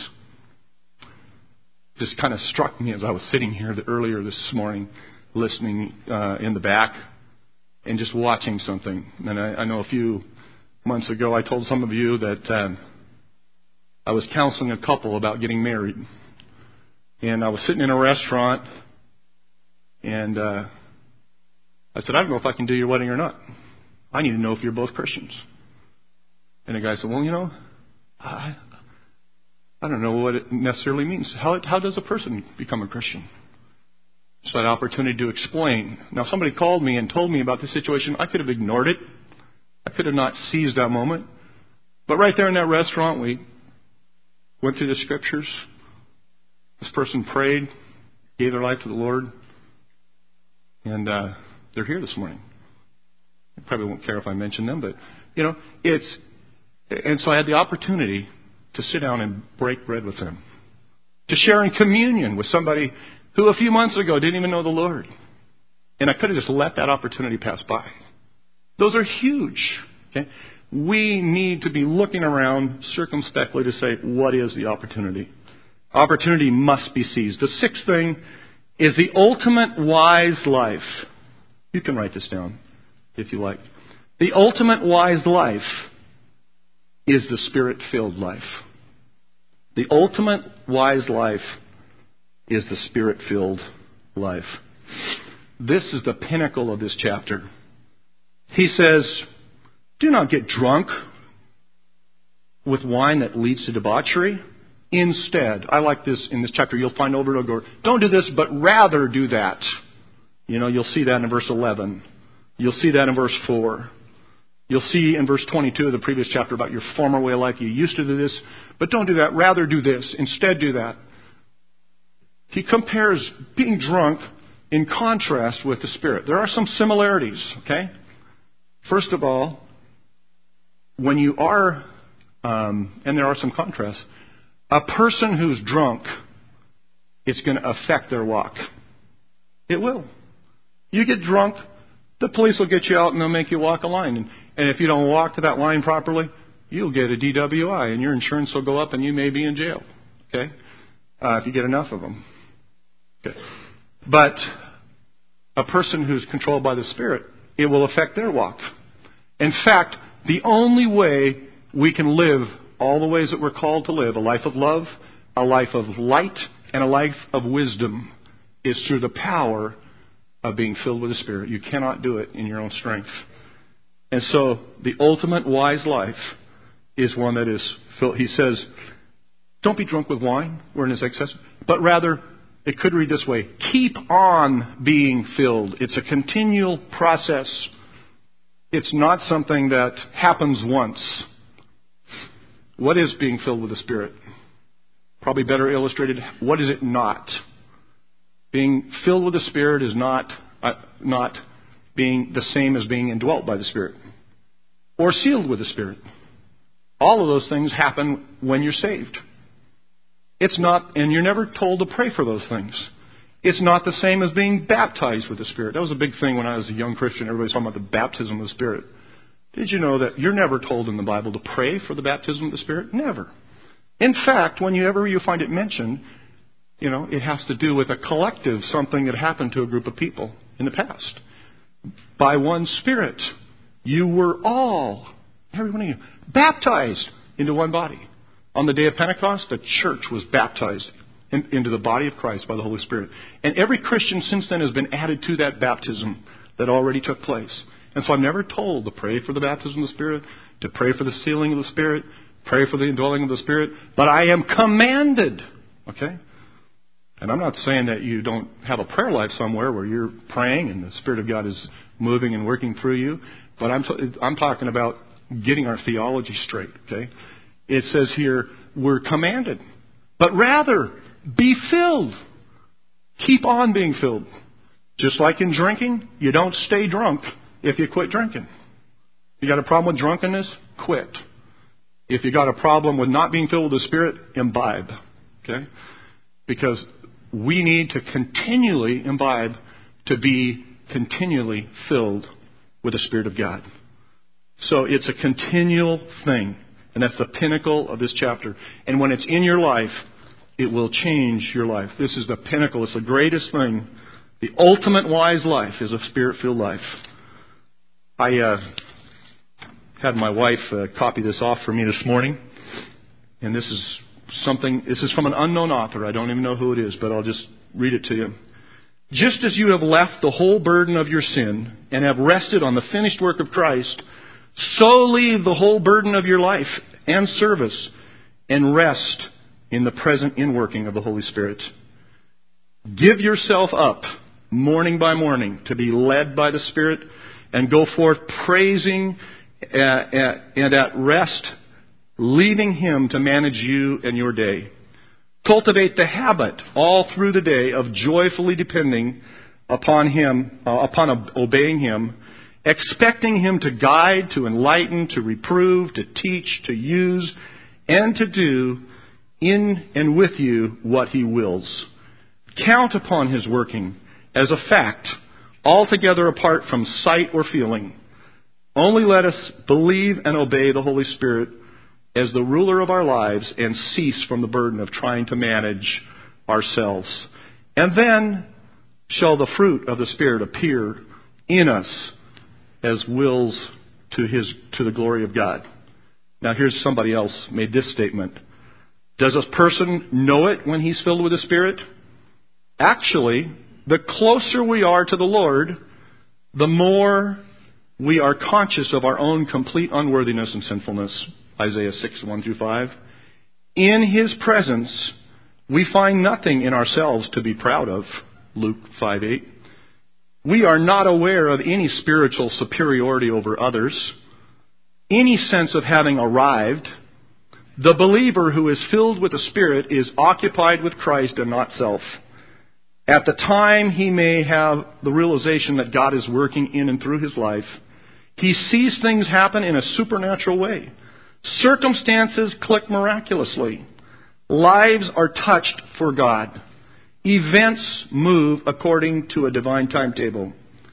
Just kind of struck me as I was sitting here the, earlier this morning, listening uh, in the back and just watching something. And I, I know a few months ago I told some of you that um, I was counseling a couple about getting married. And I was sitting in a restaurant, and uh, I said, I don't know if I can do your wedding or not. I need to know if you're both Christians. And the guy said, well, you know, I, I don't know what it necessarily means. How, how does a person become a Christian? So I had an opportunity to explain. Now, somebody called me and told me about the situation. I could have ignored it. I could have not seized that moment. But right there in that restaurant, we went through the scriptures. This person prayed, gave their life to the Lord, and uh, they're here this morning. I probably won't care if I mention them, but, you know, it's... And so I had the opportunity to sit down and break bread with them, to share in communion with somebody who a few months ago didn't even know the Lord. And I could have just let that opportunity pass by. Those are huge. Okay? We need to be looking around circumspectly to say, what is the opportunity? Opportunity must be seized. The sixth thing is the ultimate wise life. You can write this down if you like. The ultimate wise life is the Spirit-filled life. The ultimate wise life is the Spirit-filled life. This is the pinnacle of this chapter. He says, do not get drunk with wine that leads to debauchery. Instead, I like this in this chapter, you'll find over and over, don't do this, but rather do that. You know, you'll see that in verse eleven. You'll see that in verse four. You'll see in verse twenty-two of the previous chapter about your former way of life. You used to do this, but don't do that. Rather do this. Instead do that. He compares being drunk in contrast with the Spirit. There are some similarities, okay? First of all, when you are, um, and there are some contrasts, a person who's drunk, it's going to affect their walk. It will. You get drunk, the police will get you out and they'll make you walk a line. And, and if you don't walk to that line properly, you'll get a D W I and your insurance will go up and you may be in jail. Okay? Uh, if you get enough of them. Okay. But a person who's controlled by the Spirit, it will affect their walk. In fact, the only way we can live all the ways that we're called to live, a life of love, a life of light, and a life of wisdom, is through the power of being filled with the Spirit. You cannot do it in your own strength. And so the ultimate wise life is one that is filled. He says, don't be drunk with wine, wherein is excess, but rather, it could read this way, keep on being filled. It's a continual process. It's not something that happens once. What is being filled with the Spirit? Probably better illustrated, what is it not? Being filled with the Spirit is not uh, not being the same as being indwelt by the Spirit or sealed with the Spirit. All of those things happen when you're saved. It's not, and you're never told to pray for those things. It's not the same as being baptized with the Spirit. That was a big thing when I was a young Christian. Everybody's talking about the baptism of the Spirit. Did you know that you're never told in the Bible to pray for the baptism of the Spirit? Never. In fact, whenever you find it mentioned, you know, it has to do with a collective, something that happened to a group of people in the past. By one Spirit, you were all, every one of you, baptized into one body. On the day of Pentecost, the church was baptized in, into the body of Christ by the Holy Spirit. And every Christian since then has been added to that baptism that already took place. And so I'm never told to pray for the baptism of the Spirit, to pray for the sealing of the Spirit, pray for the indwelling of the Spirit, but I am commanded, okay, And I'm not saying that you don't have a prayer life somewhere where you're praying and the Spirit of God is moving and working through you. But I'm t- I'm talking about getting our theology straight, okay? It says here, we're commanded. But rather, be filled. Keep on being filled. Just like in drinking, you don't stay drunk if you quit drinking. You got a problem with drunkenness? Quit. If you got a problem with not being filled with the Spirit, imbibe. Okay? Because we need to continually imbibe to be continually filled with the Spirit of God. So it's a continual thing. And that's the pinnacle of this chapter. And when it's in your life, it will change your life. This is the pinnacle. It's the greatest thing. The ultimate wise life is a Spirit-filled life. I uh, had my wife uh, copy this off for me this morning. And this is something, this is from an unknown author. I don't even know who it is, but I'll just read it to you. Just as you have left the whole burden of your sin and have rested on the finished work of Christ, so leave the whole burden of your life and service and rest in the present inworking of the Holy Spirit. Give yourself up morning by morning to be led by the Spirit and go forth praising and at rest, leaving Him to manage you and your day. Cultivate the habit all through the day of joyfully depending upon Him, uh, upon obeying Him, expecting Him to guide, to enlighten, to reprove, to teach, to use, and to do in and with you what He wills. Count upon His working as a fact, altogether apart from sight or feeling. Only let us believe and obey the Holy Spirit as the ruler of our lives and cease from the burden of trying to manage ourselves. And then shall the fruit of the Spirit appear in us as wills to his to the glory of God. Now here's somebody else made this statement. Does a person know it when he's filled with the Spirit? Actually, the closer we are to the Lord, the more we are conscious of our own complete unworthiness and sinfulness. Isaiah six, one through five. In His presence, we find nothing in ourselves to be proud of. Luke five, eight. We are not aware of any spiritual superiority over others, any sense of having arrived. The believer who is filled with the Spirit is occupied with Christ and not self. At the time he may have the realization that God is working in and through his life, he sees things happen in a supernatural way. Circumstances click miraculously. Lives are touched for God. Events move according to a divine timetable.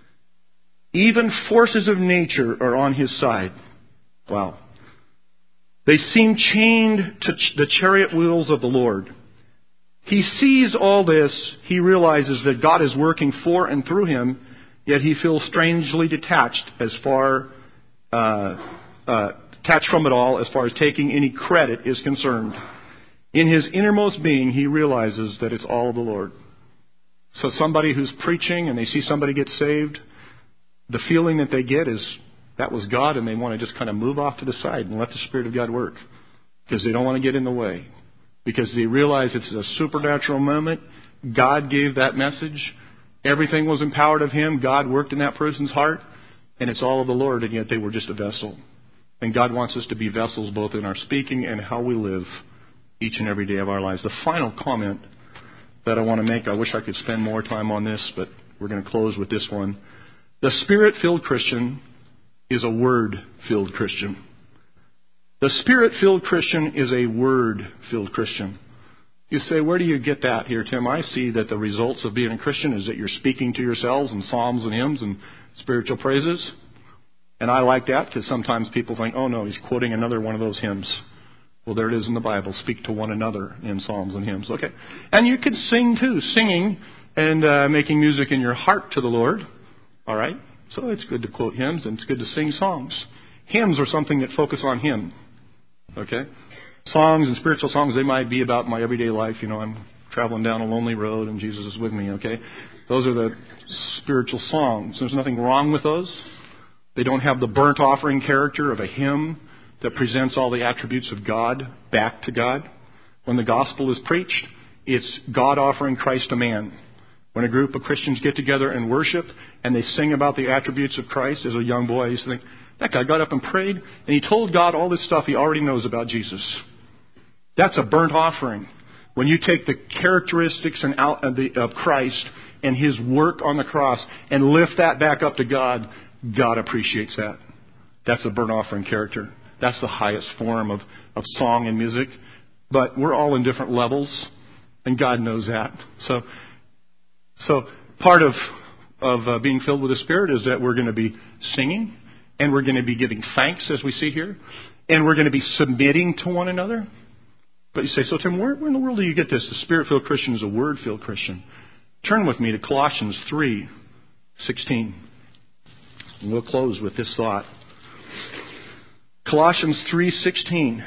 Even forces of nature are on his side. Wow. They seem chained to the chariot wheels of the Lord. He sees all this. He realizes that God is working for and through him, yet he feels strangely detached as far uh, uh, detached from it all as far as taking any credit is concerned. In his innermost being, he realizes that it's all of the Lord. So somebody who's preaching and they see somebody get saved, the feeling that they get is that was God, and they want to just kind of move off to the side and let the Spirit of God work because they don't want to get in the way. Because they realize it's a supernatural moment. God gave that message. Everything was empowered of Him. God worked in that person's heart. And it's all of the Lord, and yet they were just a vessel. And God wants us to be vessels both in our speaking and how we live each and every day of our lives. The final comment that I want to make, I wish I could spend more time on this, but we're going to close with this one. The Spirit-filled Christian is a Word-filled Christian. The Spirit-filled Christian is a Word-filled Christian. You say, where do you get that here, Tim? I see that the results of being a Christian is that you're speaking to yourselves in psalms and hymns and spiritual praises. And I like that because sometimes people think, oh no, he's quoting another one of those hymns. Well, there it is in the Bible. Speak to one another in psalms and hymns. Okay. And you can sing too. Singing and uh, making music in your heart to the Lord. All right. So it's good to quote hymns and it's good to sing songs. Hymns are something that focus on Him. Okay? Songs and spiritual songs, they might be about my everyday life. You know, I'm traveling down a lonely road and Jesus is with me. Okay? Those are the spiritual songs. There's nothing wrong with those. They don't have the burnt offering character of a hymn that presents all the attributes of God back to God. When the gospel is preached, It's God offering Christ to man. When a group of Christians get together and worship and they sing about the attributes of Christ, as a young boy, I used to think, that guy got up and prayed and he told God all this stuff he already knows about Jesus. That's a burnt offering. When you take the characteristics and out of, the, of Christ and His work on the cross and lift that back up to God, God appreciates that. That's a burnt offering character. That's the highest form of, of song and music. But we're all in different levels, and God knows that. So, so part of, of uh, being filled with the Spirit is that we're going to be singing, and we're going to be giving thanks, as we see here, and we're going to be submitting to one another. But you say, so Tim, where, where in the world do you get this? The Spirit-filled Christian is a Word-filled Christian. Turn with me to Colossians three sixteen. And we'll close with this thought. Colossians three sixteen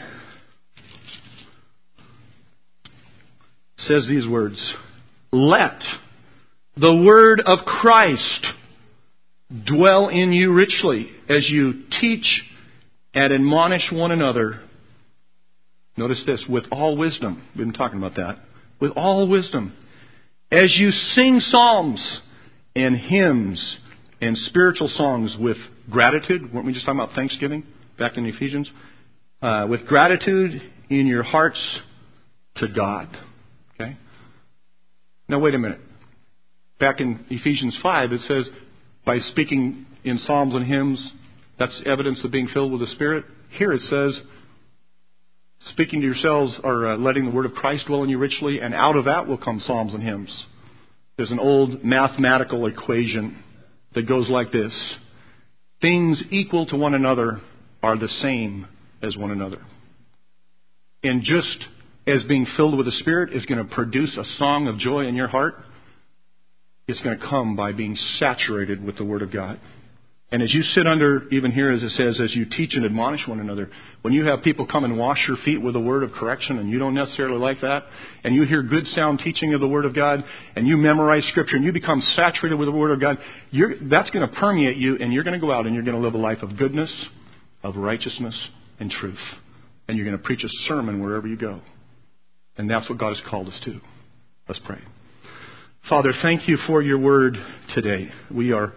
says these words, let the word of Christ dwell in you richly as you teach and admonish one another. Notice this, with all wisdom. We've been talking about that. With all wisdom. As you sing psalms and hymns and spiritual songs with gratitude. Weren't we just talking about Thanksgiving back in Ephesians? Uh, with gratitude in your hearts to God. Okay? Now wait a minute. Back in Ephesians five it says, by speaking in psalms and hymns, that's evidence of being filled with the Spirit. Here it says, speaking to yourselves or uh, letting the word of Christ dwell in you richly, and out of that will come psalms and hymns. There's an old mathematical equation that goes like this. Things equal to one another are the same as one another. And just as being filled with the Spirit is going to produce a song of joy in your heart, it's going to come by being saturated with the Word of God. And as you sit under, even here as it says, as you teach and admonish one another, when you have people come and wash your feet with a word of correction and you don't necessarily like that, and you hear good sound teaching of the Word of God, and you memorize Scripture and you become saturated with the Word of God, you're, that's going to permeate you, and you're going to go out and you're going to live a life of goodness, of righteousness, and truth. And you're going to preach a sermon wherever you go. And that's what God has called us to. Let's pray. Father, thank you for your word today. We are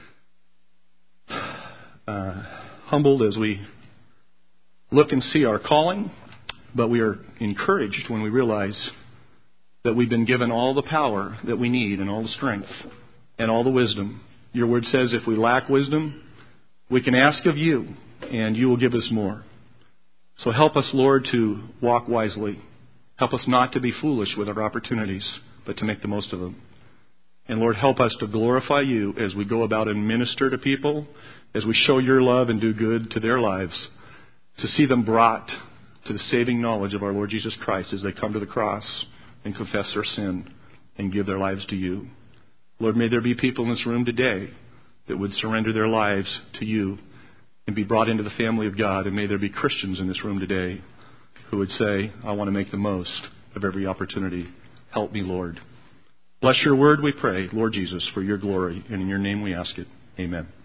uh, humbled as we look and see our calling, but we are encouraged when we realize that we've been given all the power that we need and all the strength and all the wisdom. Your word says if we lack wisdom, we can ask of you, and you will give us more. So help us, Lord, to walk wisely. Help us not to be foolish with our opportunities, but to make the most of them. And Lord, help us to glorify you as we go about and minister to people, as we show your love and do good to their lives, to see them brought to the saving knowledge of our Lord Jesus Christ as they come to the cross and confess their sin and give their lives to you. Lord, may there be people in this room today that would surrender their lives to you and be brought into the family of God. And may there be Christians in this room today who would say, I want to make the most of every opportunity. Help me, Lord. Bless your word, we pray, Lord Jesus, for your glory. And in your name we ask it. Amen.